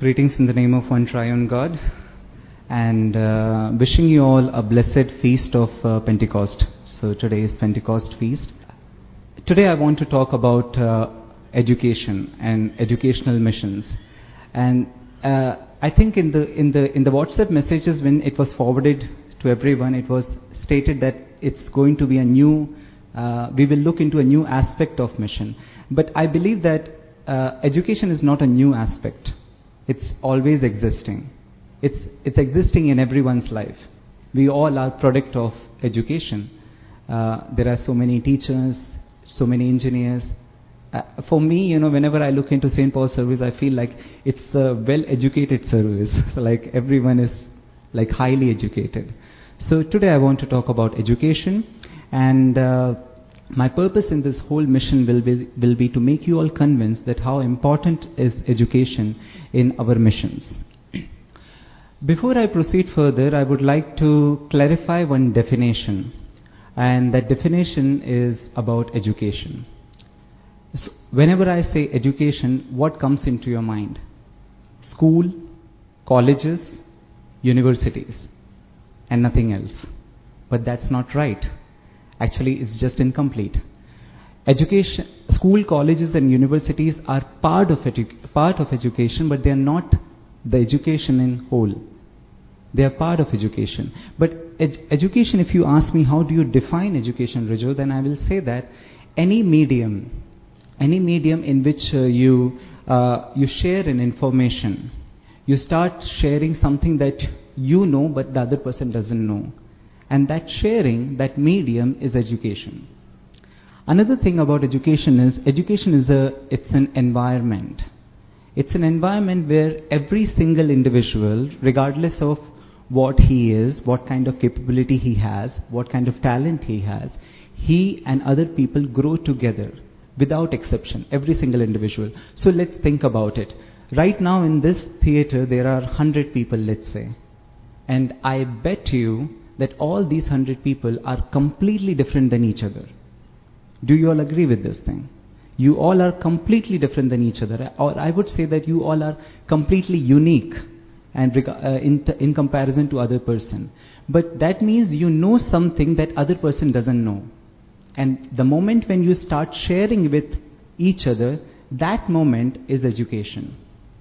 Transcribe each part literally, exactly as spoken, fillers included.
Greetings in the name of one triune God, and uh, wishing you all a blessed feast of uh, Pentecost. So today is Pentecost feast. Today I want to talk about uh, education and educational missions. And uh, I think in the in the in the WhatsApp messages, when it was forwarded to everyone, it was stated that it's going to be a new. Uh, we will look into a new aspect of mission. But I believe that uh, education is not a new aspect. It's always existing. It's it's existing in everyone's life. We all are product of education. Uh, there are so many teachers, so many engineers. Uh, for me, you know, whenever I look into Saint Paul's service, I feel like it's a well-educated service. So like everyone is like highly educated. So today I want to talk about education, and uh, my purpose in this whole mission will be will be to make you all convinced that how important is education in our missions. Before I proceed further, I would like to clarify one definition, and that definition is about education. So whenever I say education, what comes into your mind? School, colleges, universities, and nothing else. But that's not right. Actually, it's just incomplete. Education, school, colleges, and universities are part of edu- part of education, but they are not the education in whole. They are part of education. But ed- education, if you ask me, how do you define education, Rijo, then I will say that any medium, any medium in which uh, you uh, you share an information, you start sharing something that you know, but the other person doesn't know. And that sharing, that medium is education. Another thing about education is, education is a, it's an environment. It's an environment where every single individual, regardless of what he is, what kind of capability he has, what kind of talent he has, he and other people grow together without exception, every single individual. So let's think about it. Right now in this theater, there are one hundred people, let's say. And I bet you that all these hundred people are completely different than each other. Do you all agree with this thing? You all are completely different than each other. Or I would say that you all are completely unique and uh, in, t- in comparison to other person. But that means you know something that other person doesn't know. And the moment when you start sharing with each other, that moment is education.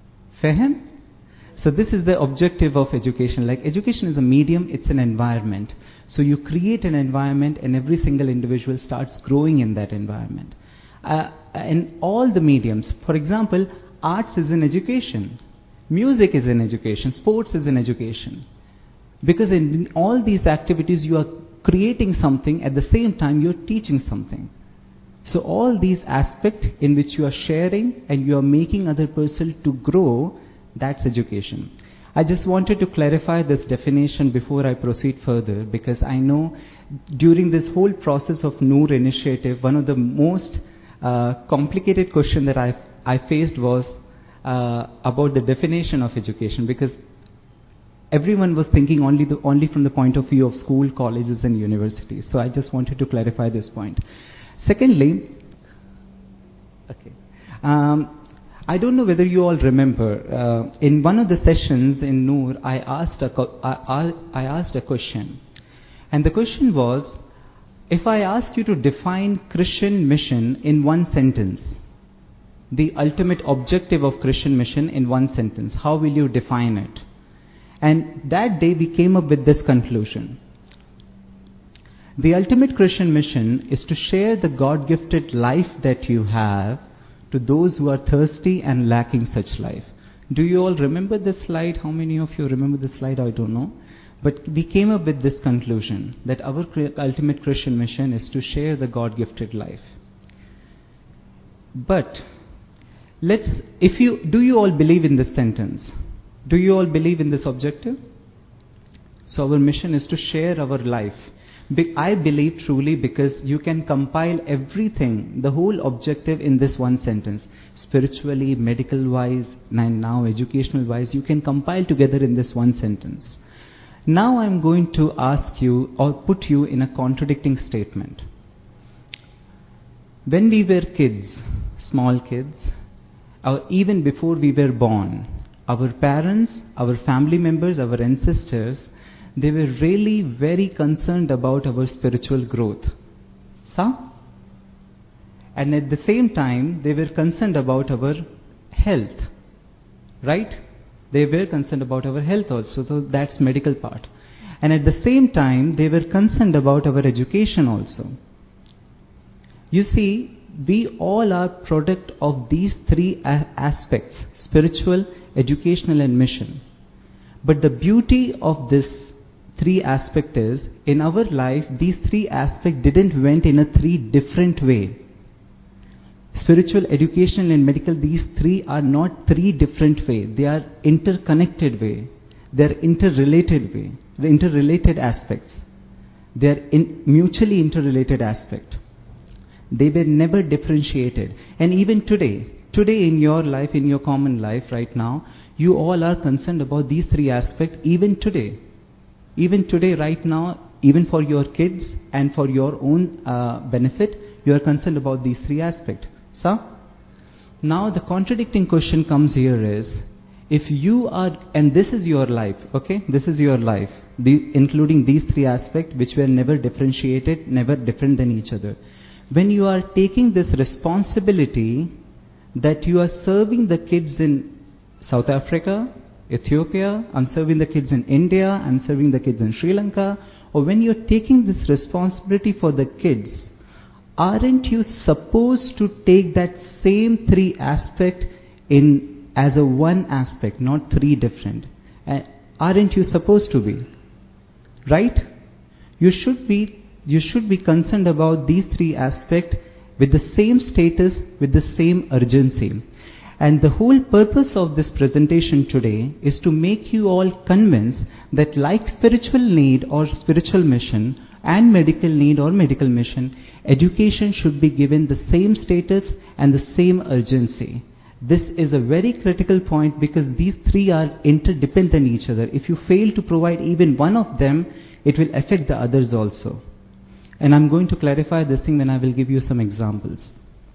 Fahem? So this is the objective of education. Like education is a medium, it's an environment. So you create an environment and every single individual starts growing in that environment. Uh, in all the mediums, for example, arts is an education. Music is an education. Sports is an education. Because in all these activities you are creating something, at the same time you are teaching something. So all these aspects in which you are sharing and you are making other person to grow, that's education. I just wanted to clarify this definition before I proceed further, because I know during this whole process of Noor initiative, one of the most uh, complicated question that I I faced was uh, about the definition of education, because everyone was thinking only the, only from the point of view of school, colleges, and universities. So I just wanted to clarify this point. Secondly, okay. Um, I don't know whether you all remember, uh, in one of the sessions in Noor, I asked a co- I, I asked a question. And the question was, if I ask you to define Christian mission in one sentence, the ultimate objective of Christian mission in one sentence, how will you define it? And that day we came up with this conclusion. The ultimate Christian mission is to share the God-gifted life that you have to those who are thirsty and lacking such life. Do you all remember this slide? How many of you remember this slide? I don't know. But we came up with this conclusion that our ultimate Christian mission is to share the God-gifted life. But let's, if you, do you all believe in this sentence? Do you all believe in this objective? So our mission is to share our life. I believe truly, because you can compile everything, the whole objective in this one sentence. Spiritually, medical wise, and now educational wise, you can compile together in this one sentence. Now I'm going to ask you or put you in a contradicting statement. When we were kids, small kids, or even before we were born, our parents, our family members, our ancestors, they were really very concerned about our spiritual growth. So, and at the same time, they were concerned about our health. Right? They were concerned about our health also, so that's medical part. And at the same time, they were concerned about our education also. You see, we all are product of these three a- aspects, spiritual, educational and mission. But the beauty of this three aspect is, in our life, these three aspects didn't went in a three different way. Spiritual, educational and medical, these three are not three different way. They are interconnected way. They are interrelated way. The interrelated aspects. They are in mutually interrelated aspect. They were never differentiated. And even today, today in your life, in your common life right now, you all are concerned about these three aspects even today. Even today, right now, even for your kids and for your own uh, benefit, you are concerned about these three aspects. So, now the contradicting question comes here is, if you are, and this is your life, okay, this is your life, the, including these three aspects which were never differentiated, never different than each other. When you are taking this responsibility that you are serving the kids in South Africa, Ethiopia, I'm serving the kids in India, I'm serving the kids in Sri Lanka, or when you're taking this responsibility for the kids, aren't you supposed to take that same three aspect in as a one aspect, not three different? Uh, aren't you supposed to be? Right? You should be, you should be concerned about these three aspects with the same status, with the same urgency. And the whole purpose of this presentation today is to make you all convinced that like spiritual need or spiritual mission and medical need or medical mission, education should be given the same status and the same urgency. This is a very critical point because these three are interdependent on each other. If you fail to provide even one of them, it will affect the others also. And I'm going to clarify this thing when I will give you some examples.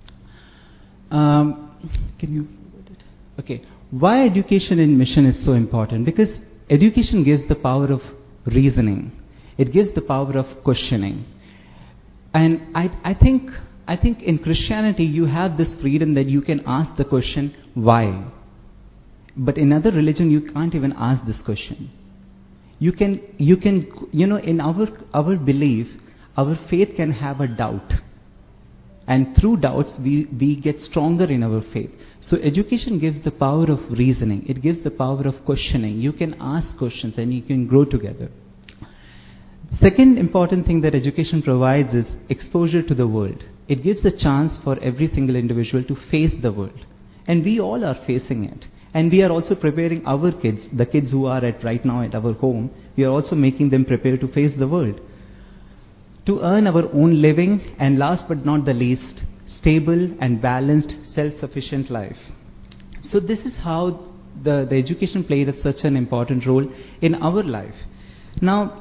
Um, can you... Okay, why education in mission is so important? Because education gives the power of reasoning. It gives the power of questioning. And I, I think I think in Christianity you have this freedom that you can ask the question, why? But in other religion you can't even ask this question. You can, you can, you know, in our, our belief, our faith can have a doubt. And through doubts, we, we get stronger in our faith. So education gives the power of reasoning. It gives the power of questioning. You can ask questions and you can grow together. Second important thing that education provides is exposure to the world. It gives a chance for every single individual to face the world. And we all are facing it. And we are also preparing our kids, the kids who are at right now at our home, we are also making them prepare to face the world. To earn our own living, and last but not the least, stable and balanced, self-sufficient life. So this is how the, the education played a, such an important role in our life. Now,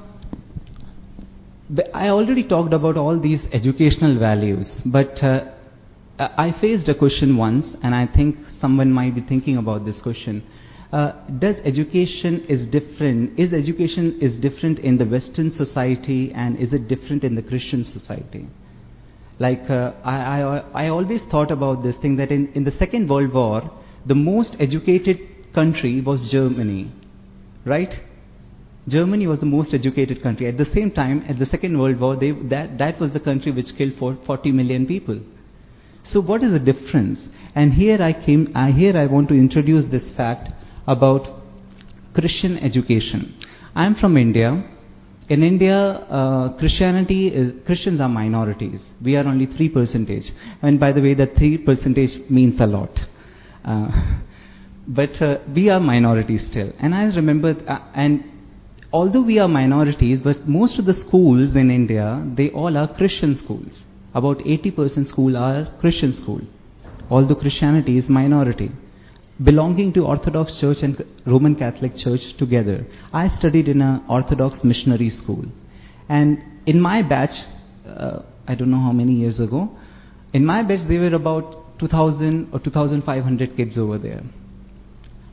I already talked about all these educational values, but uh, I faced a question once, and I think someone might be thinking about this question. Uh, does education is different, is education is different in the Western society and is it different in the Christian society? Like, uh, I, I, I always thought about this thing that in, in the Second World War, the most educated country was Germany, right? Germany was the most educated country. At the same time, at the Second World War, they, that, that was the country which killed for forty million people. So what is the difference? And here I came, I, here I want to introduce this fact about Christian education. I am from India. In India, uh, Christianity is, Christians are minorities. We are only three percentage. And by the way, that three percentage means a lot. Uh, but uh, we are minorities still. And I remember, uh, and although we are minorities, but most of the schools in India, they all are Christian schools. About eighty percent school are Christian school. Although Christianity is minority. Belonging to Orthodox Church and Roman Catholic Church together. I studied in an Orthodox missionary school. And in my batch, uh, I don't know how many years ago, in my batch there were about two thousand or two thousand five hundred kids over there.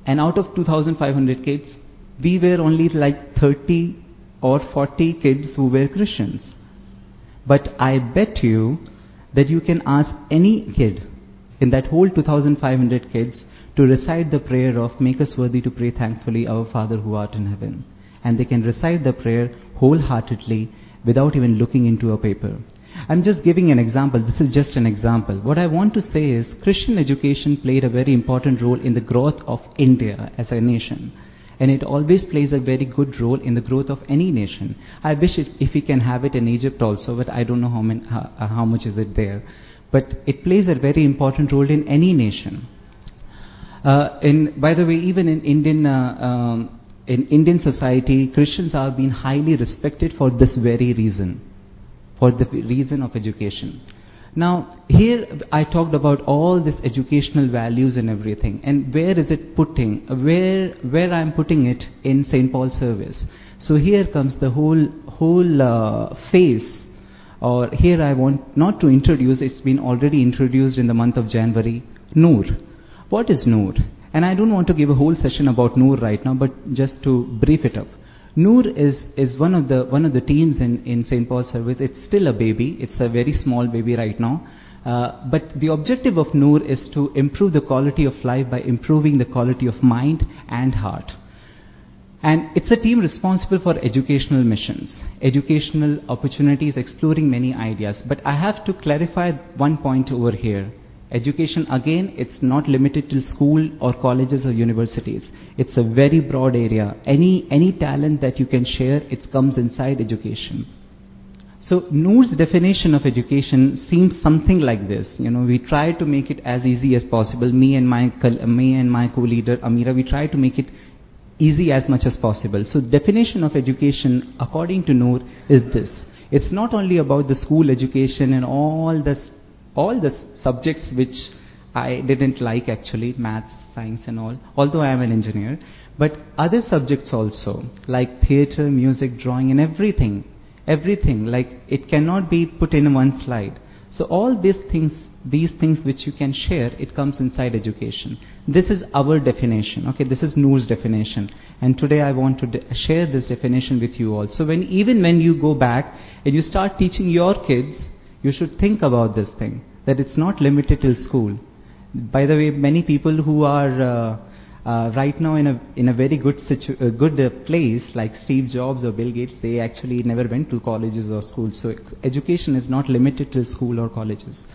And out of two thousand five hundred kids, we were only like thirty or forty kids who were Christians. But I bet you that you can ask any kid in that whole two thousand five hundred kids to recite the prayer of "Make us worthy to pray thankfully, our Father who art in heaven." And they can recite the prayer wholeheartedly without even looking into a paper. I'm just giving an example. This is just an example. What I want to say is Christian education played a very important role in the growth of India as a nation. And it always plays a very good role in the growth of any nation. I wish it, if we can have it in Egypt also, but I don't know how, many, how, how much is it there. But it plays a very important role in any nation. Uh, in, by the way, even in Indian, uh, um, in Indian society, Christians are being highly respected for this very reason. For the reason of education. Now, here I talked about all this educational values and everything, and where is it putting, where where I am putting it in Saint Paul's service. So here comes the whole whole uh, phase, or here I want not to introduce, it's been already introduced in the month of January, Noor. What is Noor? And I don't want to give a whole session about Noor right now, but just to brief it up. Noor is, is one of the one of the teams in, in Saint Paul's service. It's still a baby. It's a very small baby right now. Uh, but the objective of Noor is to improve the quality of life by improving the quality of mind and heart. And it's a team responsible for educational missions, educational opportunities, exploring many ideas. But I have to clarify one point over here. Education, again, it's not limited to school or colleges or universities. It's a very broad area. Any any talent that you can share, it comes inside education. So Noor's definition of education seems something like this. You know, we try to make it as easy as possible. Me and my me and my co-leader Amira, we try to make it easy as much as possible. So definition of education, according to Noor, is this. It's not only about the school education and all this. All the subjects which I didn't like actually, maths, science and all, although I am an engineer, but other subjects also, like theatre, music, drawing and everything, everything, like it cannot be put in one slide. So all these things, these things which you can share, it comes inside education. This is our definition, okay, this is Noor's definition. And today I want to de- share this definition with you all. So when, even when you go back and you start teaching your kids, you should think about this thing, that it's not limited till school. By the way, many people who are uh, uh, right now in a in a very good situ- uh, good uh, place, like Steve Jobs or Bill Gates, they actually never went to colleges or schools. So education is not limited till school or colleges.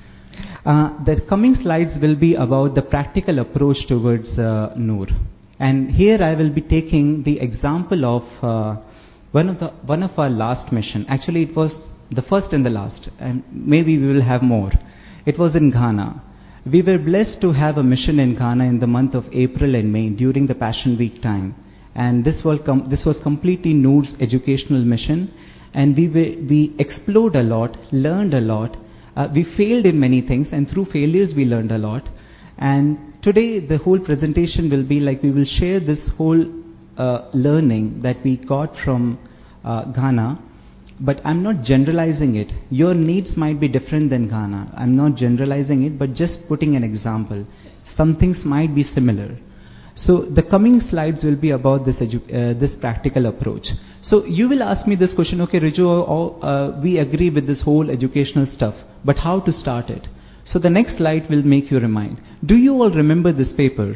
Uh, the coming slides will be about the practical approach towards uh, Noor. And here I will be taking the example of uh, one of the one of our last mission. Actually, it was the first and the last, and maybe we will have more. It was in Ghana. We were blessed to have a mission in Ghana in the month of April and May during the Passion Week time. And this was, com- this was completely Noor's educational mission. And we, were, we explored a lot, learned a lot. Uh, we failed in many things, and through failures we learned a lot. And today the whole presentation will be like we will share this whole uh, learning that we got from uh, Ghana. But I'm not generalizing it. Your needs might be different than Ghana. I'm not generalizing it, but just putting an example. Some things might be similar. So the coming slides will be about this edu- uh, this practical approach. So you will ask me this question, okay, Riju, uh, uh, we agree with this whole educational stuff, but how to start it? So the next slide will make you remind. Do you all remember this paper?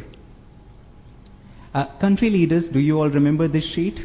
Uh, country leaders, do you all remember this sheet?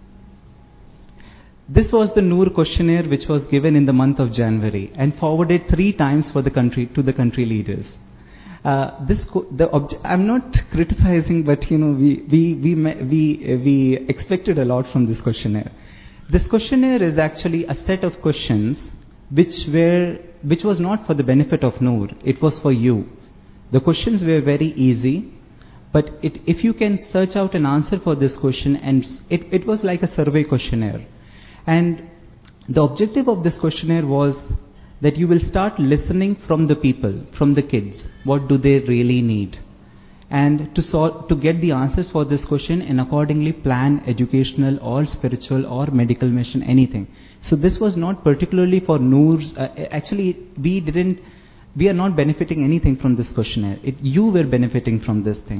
This was the Noor questionnaire which was given in the month of January and forwarded three times for the country to the country leaders. Uh, this co- the obje- I'm not criticizing, but you know we we we we we expected a lot from this questionnaire. This questionnaire is actually a set of questions which were which was not for the benefit of Noor. It was for you. The questions were very easy, but it, if you can search out an answer for this question, and it, it was like a survey questionnaire. And the objective of this questionnaire was that you will start listening from the people, from the kids. What do they really need? And to solve, to get the answers for this question and accordingly plan educational or spiritual or medical mission, anything. So this was not particularly for Noor's. Uh, actually, we didn't. We are not benefiting anything from this questionnaire. It, you were benefiting from this thing.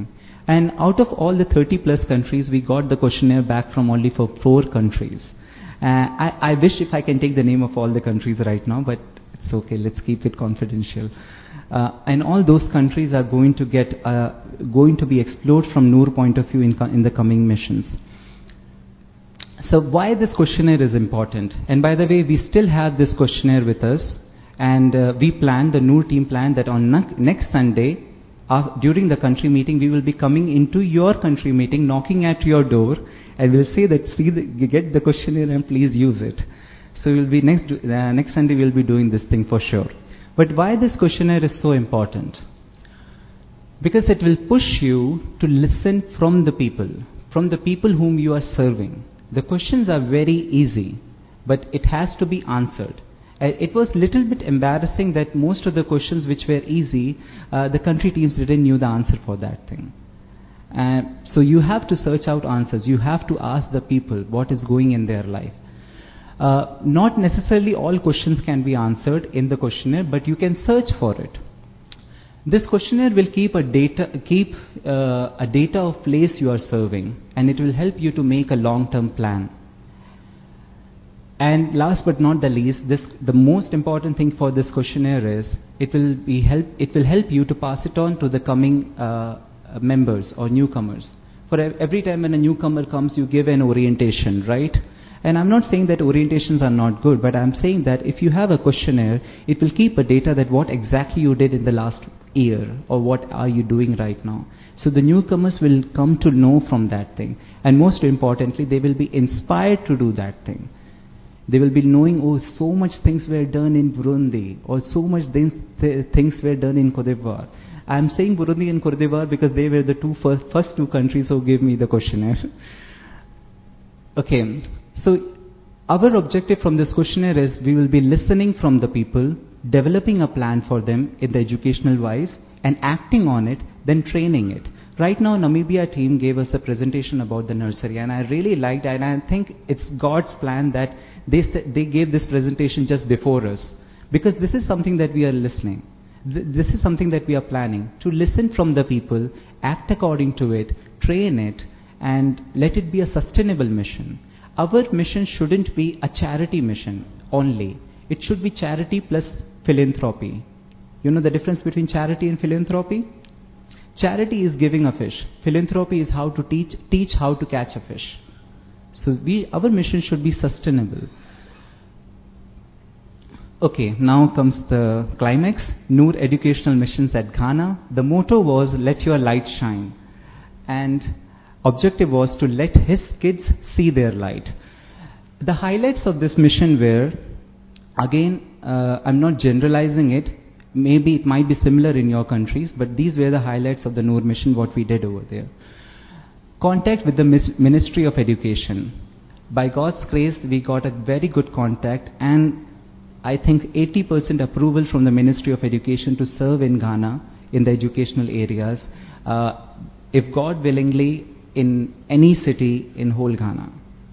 And out of all the thirty plus countries, we got the questionnaire back from only for four countries. Uh, I, I wish if I can take the name of all the countries right now, but it's okay, let's keep it confidential. Uh, and all those countries are going to get, uh, going to be explored from Noor point of view in, in the coming missions. So why this questionnaire is important? And by the way, we still have this questionnaire with us, and uh, we planned, the Noor team planned that on ne- next Sunday, uh, during the country meeting, we will be coming into your country meeting, knocking at your door, and we'll say that, see, the, get the questionnaire and please use it. So we'll be next, uh, next Sunday we'll be doing this thing for sure. But why this questionnaire is so important? Because it will push you to listen from the people, from the people whom you are serving. The questions are very easy, but it has to be answered. Uh, it was little bit embarrassing that most of the questions which were easy, uh, the country teams didn't knew the answer for that thing. Uh, so you have to search out answers. You have to ask the people what is going in their life. Uh, not necessarily all questions can be answered in the questionnaire, but you can search for it. This questionnaire will keep a data, keep uh, a data of place you are serving, and it will help you to make a long-term plan. And last but not the least, this the most important thing for this questionnaire is it will be help. It will help you to pass it on to the coming uh, members or newcomers. For every time when a newcomer comes, you give an orientation, right? And I'm not saying that orientations are not good, but I'm saying that if you have a questionnaire, it will keep a data that what exactly you did in the last year or what are you doing right now. So the newcomers will come to know from that thing. And most importantly, they will be inspired to do that thing. They will be knowing, oh, so much things were done in Burundi, or so much th- th- things were done in Cote d'Ivoire. I'm saying Burundi and Cote d'Ivoire because they were the two first, first two countries who gave me the questionnaire. Okay. So our objective from this questionnaire is we will be listening from the people, developing a plan for them in the educational wise, and acting on it, then training it. Right now, Namibia team gave us a presentation about the nursery, and I really liked it, and I think it's God's plan that they they gave this presentation just before us, because this is something that we are listening. This is something that we are planning, to listen from the people, act according to it, train it, and let it be a sustainable mission. Our mission shouldn't be a charity mission only. It should be charity plus philanthropy. You know the difference between charity and philanthropy? Charity is giving a fish. Philanthropy is how to teach teach how to catch a fish. So we our mission should be sustainable. Okay, now comes the climax. Noor Educational Missions at Ghana. The motto was, let your light shine. And objective was to let his kids see their light. The highlights of this mission were, again, uh, I'm not generalizing it. Maybe it might be similar in your countries, but these were the highlights of the Noor mission, what we did over there. Contact with the Ministry of Education. By God's grace, we got a very good contact, and I think eighty percent approval from the Ministry of Education to serve in Ghana in the educational areas, uh, if God willingly, in any city in whole Ghana.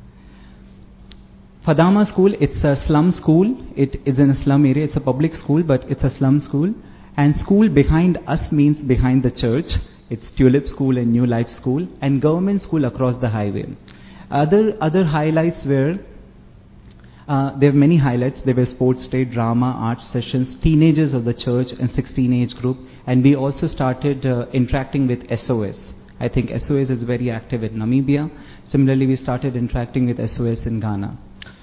Fadama School, it's a slum school. It is in a slum area. It's a public school, but it's a slum school. And school behind us means behind the church. It's Tulip School and New Life School, and government school across the highway. Other other highlights were, uh, there were many highlights. There were sports day, drama, art sessions, teenagers of the church and sixteen age group. And we also started uh, interacting with S O S. I think S O S is very active in Namibia. Similarly, we started interacting with S O S in Ghana.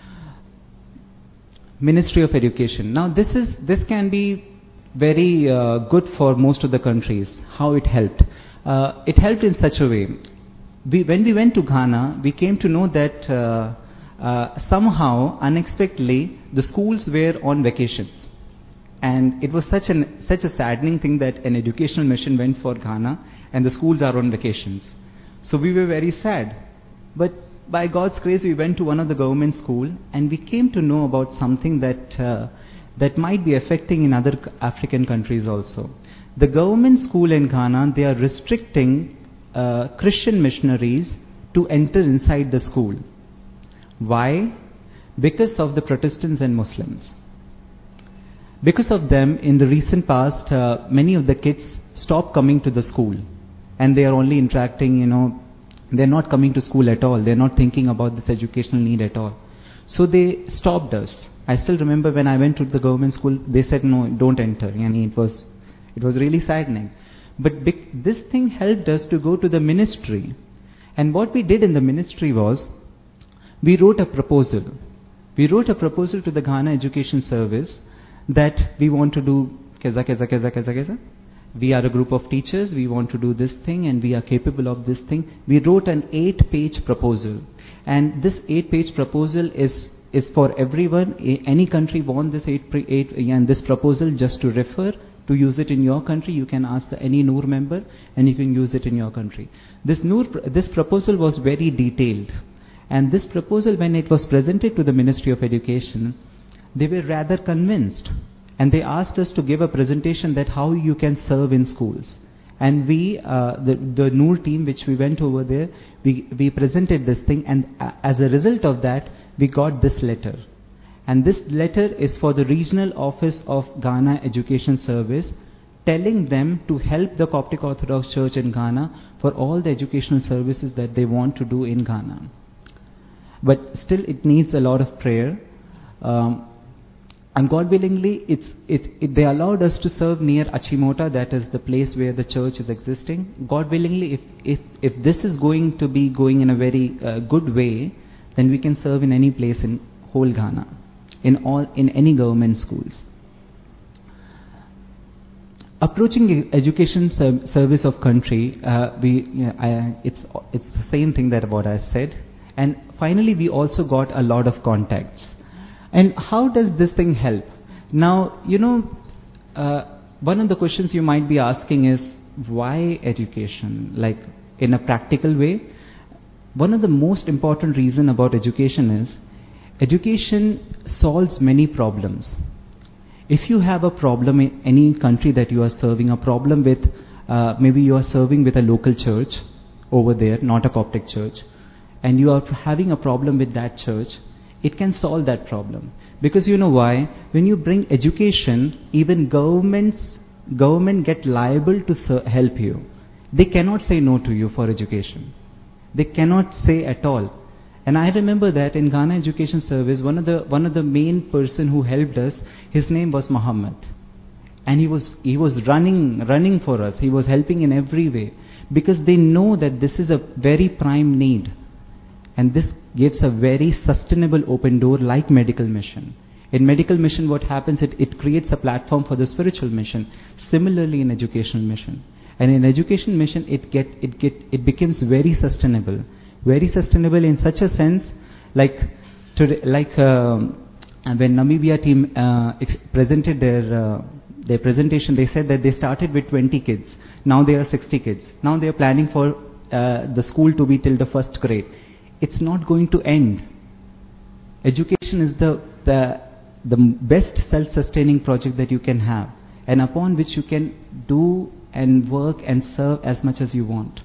Ministry of Education. Now, this is this can be very uh, good for most of the countries. How it helped? Uh, it helped in such a way. We, when we went to Ghana, we came to know that uh, uh, somehow, unexpectedly, the schools were on vacations. And it was such an such a saddening thing that an educational mission went for Ghana and the schools are on vacations. So we were very sad. But by God's grace, we went to one of the government schools and we came to know about something that uh, that might be affecting in other African countries also. The government school in Ghana, they are restricting uh, Christian missionaries to enter inside the school. Why? Because of the Protestants and Muslims. Because of them, in the recent past, uh, many of the kids stopped coming to the school. and they are only interacting, you know, they're not coming to school at all. They're not thinking about this educational need at all. So they stopped us. I still remember when I went to the government school, they said, no, don't enter. And it was, it was really saddening. But bec- this thing helped us to go to the ministry. And what we did in the ministry was, we wrote a proposal. We wrote a proposal to the Ghana Education Service that we want to do keza, keza, keza, keza, keza. We are a group of teachers, we want to do this thing and we are capable of this thing. We wrote an eight-page proposal. And this eight-page proposal is, is for everyone. Any country want this eight, eight and this proposal just to refer, to use it in your country. You can ask the, any Noor member and you can use it in your country. This, Noor, this proposal was very detailed. And this proposal, when it was presented to the Ministry of Education, they were rather convinced. And they asked us to give a presentation that how you can serve in schools. And we, uh, the, the Noor team, which we went over there, we, we presented this thing. And uh, as a result of that, we got this letter. And this letter is for the Regional Office of Ghana Education Service, telling them to help the Coptic Orthodox Church in Ghana for all the educational services that they want to do in Ghana. But still it needs a lot of prayer. Um, and God willingly, it's, it, it, they allowed us to serve near Achimota, that is the place where the church is existing. God willingly, if, if, if this is going to be going in a very uh, good way, then we can serve in any place in whole Ghana, in, all, in any government schools. Approaching education ser- service of country, uh, we, you know, I, it's, it's the same thing that what I said. And finally, we also got a lot of contacts. And how does this thing help? Now, you know, uh, one of the questions you might be asking is, why education? Like, in a practical way, one of the most important reasons about education is, education solves many problems. If you have a problem in any country that you are serving, a problem with, uh, maybe you are serving with a local church over there, not a Coptic church, and you are having a problem with that church, it can solve that problem. Because you know why? When you bring education, even governments, government get liable to ser- help you. They cannot say no to you for education. They cannot say at all. And I remember that in Ghana Education Service, one of the one of the main person who helped us, his name was Muhammad. And he was he was running running for us. He was helping in every way. Because they know that this is a very prime need. And this gives a very sustainable open door like medical mission. In medical mission, what happens, it, it creates a platform for the spiritual mission. Similarly in educational mission. And in education mission, it get it get it becomes very sustainable. Very sustainable in such a sense, like today, like um, when Namibia team uh, ex- presented their uh, their presentation, they said that they started with twenty kids. Now they are sixty kids. Now they are planning for uh, the school to be till the first grade. It's not going to end. Education is the, the, the best self-sustaining project that you can have, and upon which you can do and work and serve as much as you want.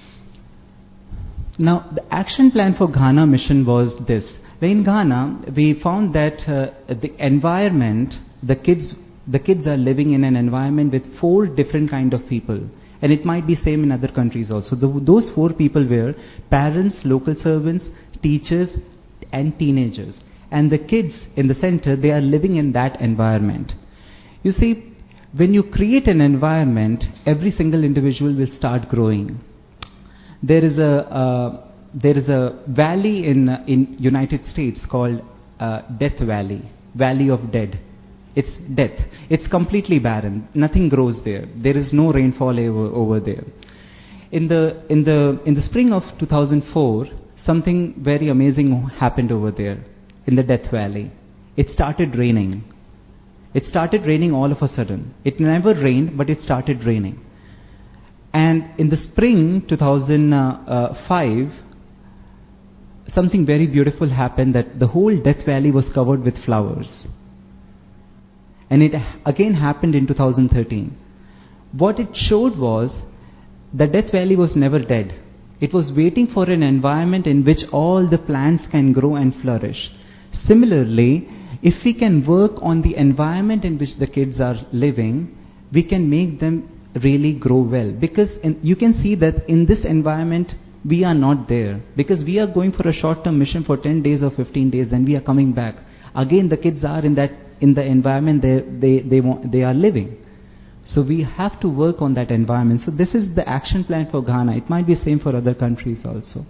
Now, the action plan for Ghana mission was this. In Ghana, we found that uh, the environment, the kids, the kids are living in an environment with four different kind of people. And it might be same in other countries also. The, those four people were parents, local servants, teachers, and teenagers. And the kids in the center, they are living in that environment. You see, when you create an environment, every single individual will start growing. There is a uh, there is a valley in uh, in United States called uh, Death Valley, Valley of Dead. It's death. It's completely barren. Nothing grows there. There is no rainfall over, over there. In the in the in the spring of two thousand four, something very amazing happened over there in the Death Valley. It started raining. It started raining all of a sudden. It never rained, but it started raining. And in the spring two thousand five, something very beautiful happened, that the whole Death Valley was covered with flowers. And it again happened in two thousand thirteen. What it showed was the Death Valley was never dead. It was waiting for an environment in which all the plants can grow and flourish. Similarly, if we can work on the environment in which the kids are living, we can make them really grow well. Because in, you can see that in this environment, we are not there. Because we are going for a short-term mission for ten days or fifteen days, and we are coming back. Again, the kids are in that in the environment they they they, want, they are living. So we have to work on that environment. So this is the action plan for Ghana. It might be same for other countries also.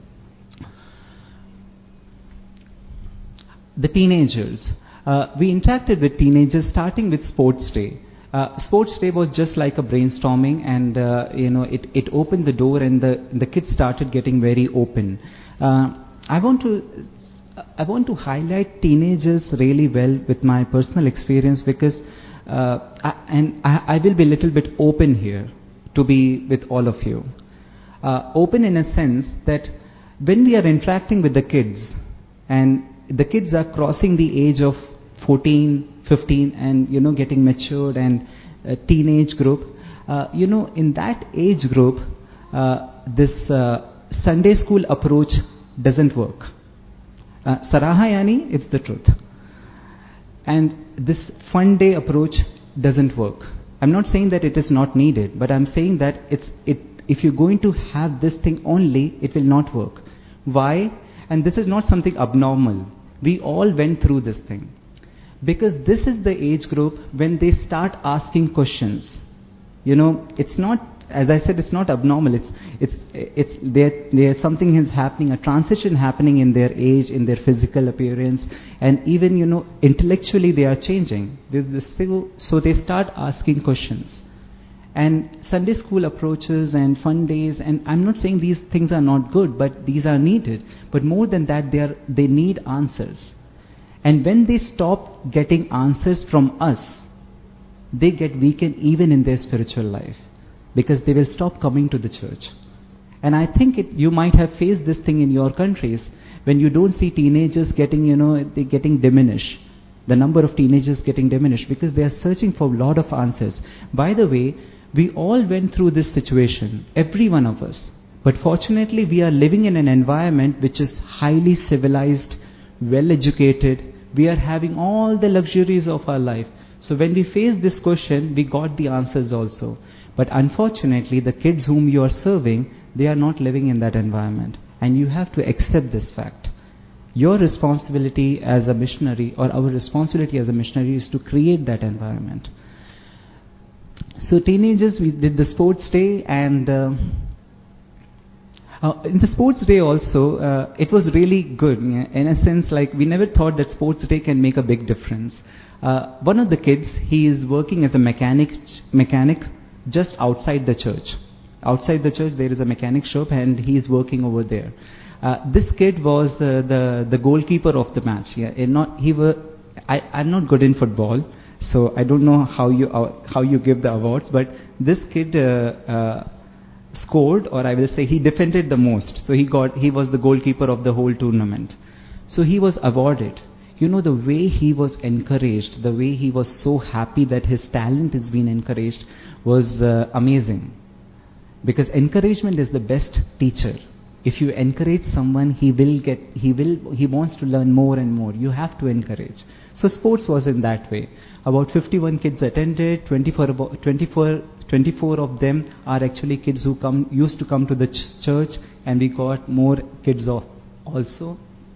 The teenagers. Uh, we interacted with teenagers starting with Sports Day. Uh, Sports Day was just like a brainstorming, and uh, you know it, it opened the door, and the the kids started getting very open. Uh, I want to I want to highlight teenagers really well with my personal experience, because uh, I, and I, I will be a little bit open here to be with all of you. Uh, open in a sense that when we are interacting with the kids, and the kids are crossing the age of fourteen, fifteen, and you know getting matured, and a teenage group, uh, you know in that age group, uh, this uh, Sunday school approach doesn't work. Uh, Saraha yani, it's the truth. And this fun day approach doesn't work. I'm not saying that it is not needed, but I'm saying that it's it. If you're going to have this thing only, it will not work. Why? And this is not something abnormal. We all went through this thing. Because this is the age group when they start asking questions. You know, it's not, as I said, it's not abnormal. It's it's it's there. There's something is happening, a transition happening in their age, in their physical appearance, and even you know intellectually they are changing. So they start asking questions, and Sunday school approaches and fun days. And I'm not saying these things are not good, but these are needed. But more than that, they are they need answers. And when they stop getting answers from us, they get weakened even in their spiritual life, because they will stop coming to the church. And I think it, you might have faced this thing in your countries, when you don't see teenagers getting, you know, they getting diminished. The number of teenagers getting diminished because they are searching for a lot of answers. By the way, we all went through this situation, every one of us. But fortunately, we are living in an environment which is highly civilized, well-educated. We are having all the luxuries of our life. So when we face this question, we got the answers also. But unfortunately, the kids whom you are serving, they are not living in that environment. And you have to accept this fact. Your responsibility as a missionary, or our responsibility as a missionary, is to create that environment. So teenagers, we did the Sports Day, and uh, uh, in the Sports Day also, uh, it was really good. In a sense, like we never thought that Sports Day can make a big difference. Uh, one of the kids, he is working as a mechanic, mechanic just outside the church. Outside the church, there is a mechanic shop, and he is working over there. Uh, this kid was uh, the the goalkeeper of the match. Yeah, and not he were. I I'm not good in football, so I don't know how you uh, how you give the awards. But this kid uh, uh, scored, or I will say he defended the most. So he got he was the goalkeeper of the whole tournament. So he was awarded. You know, the way he was encouraged, the way he was so happy that his talent is being encouraged was uh, amazing. Because encouragement is the best teacher. If you encourage someone, he will get, he will, he wants to learn more and more. You have to encourage. So sports was in that way. About fifty-one kids attended. twenty-four, about twenty-four, twenty-four of them are actually kids who come used to come to the ch- church, and we got more kids of also.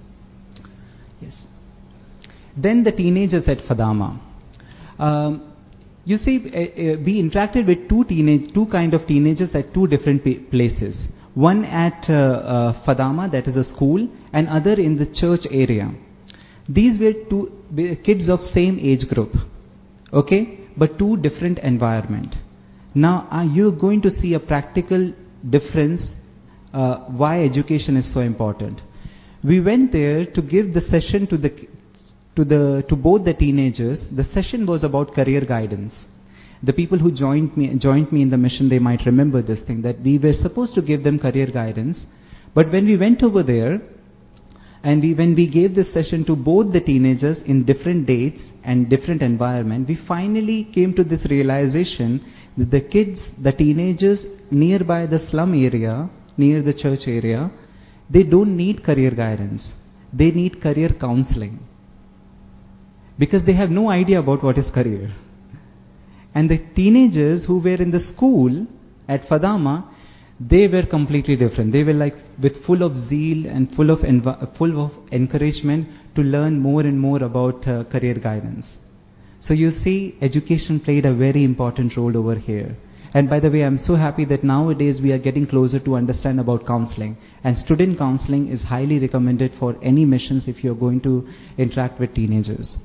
Yes. Then the teenagers at Fadama. Um, you see, uh, uh, we interacted with two teenage, two kind of teenagers at two different pa- places. One at uh, uh, Fadama, that is a school, and other in the church area. These were two kids of same age group, okay, but two different environment. Now, are you going to see a practical difference? Uh, why education is so important? We went there to give the session to the to the to both the teenagers. The session was about career guidance. The people who joined me joined me in the mission, they might remember this thing, that we were supposed to give them career guidance. But when we went over there, and we, when we gave this session to both the teenagers in different dates and different environment, we finally came to this realization that the kids, the teenagers nearby the slum area, near the church area, they don't need career guidance. They need career counseling. Because they have no idea about what is career. And the teenagers who were in the school at Fadama, they were completely different. They were like with full of zeal and full of env- full of encouragement to learn more and more about uh, career guidance. So you see, education played a very important role over here. And by the way, I'm so happy that nowadays we are getting closer to understand about counseling. And student counseling is highly recommended for any missions if you're going to interact with teenagers.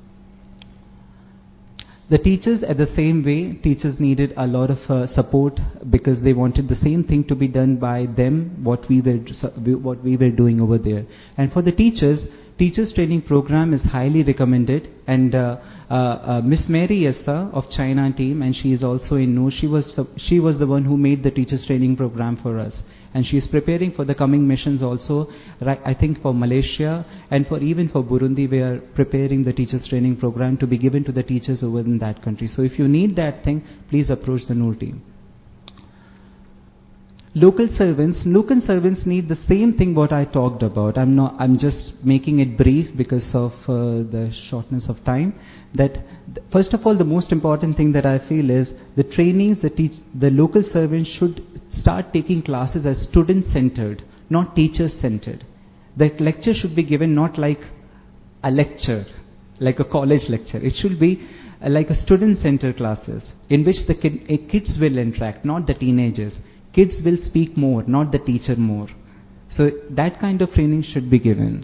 The teachers, at the same way, teachers needed a lot of uh, support because they wanted the same thing to be done by them, what we were what we were doing over there. And for the teachers, teachers training program is highly recommended. And uh, uh, uh, Miss Mary Yessa of China team, and she is also in Noor. She was she was the one who made the teachers training program for us. And she is preparing for the coming missions also. Right, I think for Malaysia and for even for Burundi, we are preparing the teachers training program to be given to the teachers over in that country. So if you need that thing, please approach the Noor team. Local servants, local servants need the same thing what I talked about. I'm not. I'm just making it brief because of uh, the shortness of time. That th- first of all, the most important thing that I feel is the trainings, the teach, the local servants should start taking classes as student-centered, not teacher-centered. The lecture should be given not like a lecture, like a college lecture. It should be uh, like a student-centered classes in which the kid, uh, kids will interact, not the teenagers. Kids will speak more, not the teacher more. So that kind of training should be given.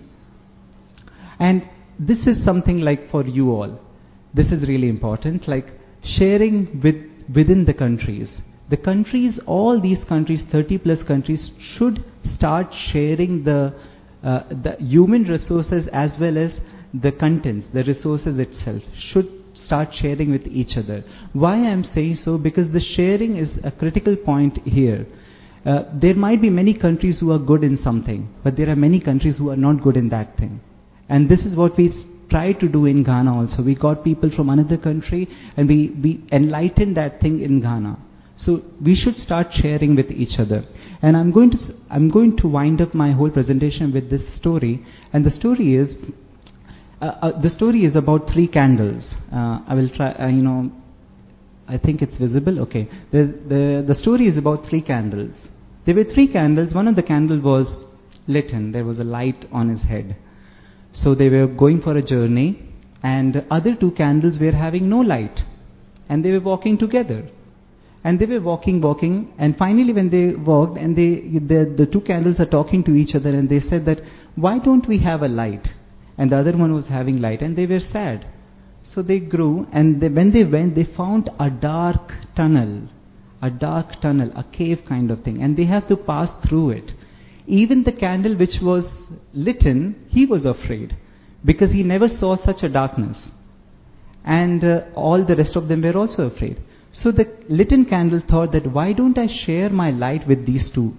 And this is something like for you all. This is really important, like sharing with within the countries. The countries, all these countries, thirty plus countries, should start sharing the uh, the human resources as well as the contents, the resources itself, should start sharing with each other. Why I am saying so? Because the sharing is a critical point here. Uh, there might be many countries who are good in something, but there are many countries who are not good in that thing. And this is what we try to do in Ghana also. We got people from another country and we, we enlighten that thing in Ghana. So we should start sharing with each other. And I'm going to I'm going to wind up my whole presentation with this story. And the story is uh, uh, the story is about three candles. Uh, I will try. Uh, you know, I think it's visible. Okay. The the the story is about three candles. There were three candles. One of the candle was lit in. There was a light on his head. So they were going for a journey, and the other two candles were having no light, and they were walking together. And they were walking, walking, and finally when they walked, and they, the, the two candles are talking to each other, and they said that, why don't we have a light? And the other one was having light, and they were sad. So they grew, and they, when they went, they found a dark tunnel, a dark tunnel, a cave kind of thing, and they have to pass through it. Even the candle which was lit in, he was afraid, because he never saw such a darkness. And uh, all the rest of them were also afraid. So the lit-in candle thought that, why don't I share my light with these two?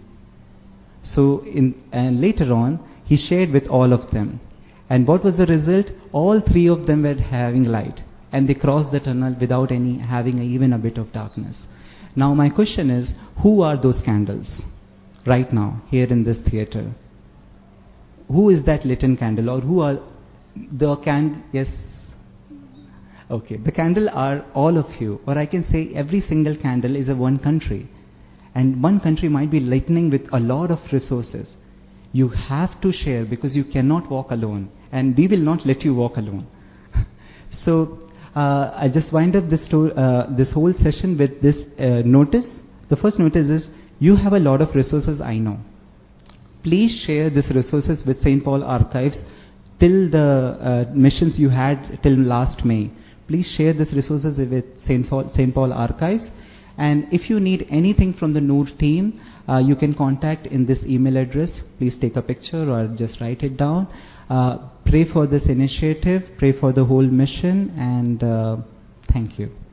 So in, and later on, he shared with all of them. And what was the result? All three of them were having light. And they crossed the tunnel without any having a, even a bit of darkness. Now my question is, who are those candles right now, here in this theater? Who is that lit-in candle? Or who are the candle? Yes? Okay, the candle are all of you, or I can say every single candle is a one country. And one country might be lightening with a lot of resources. You have to share because you cannot walk alone. And we will not let you walk alone. So, uh, I just wind up this, to, uh, this whole session with this uh, notice. The first notice is, you have a lot of resources, I know. Please share these resources with Saint Paul Archives till the uh, missions you had till last May. Please share these resources with Saint Paul, Saint Paul Archives. And if you need anything from the Noor team, uh, you can contact in this email address. Please take a picture or just write it down. Uh, pray for this initiative, pray for the whole mission, and uh, thank you.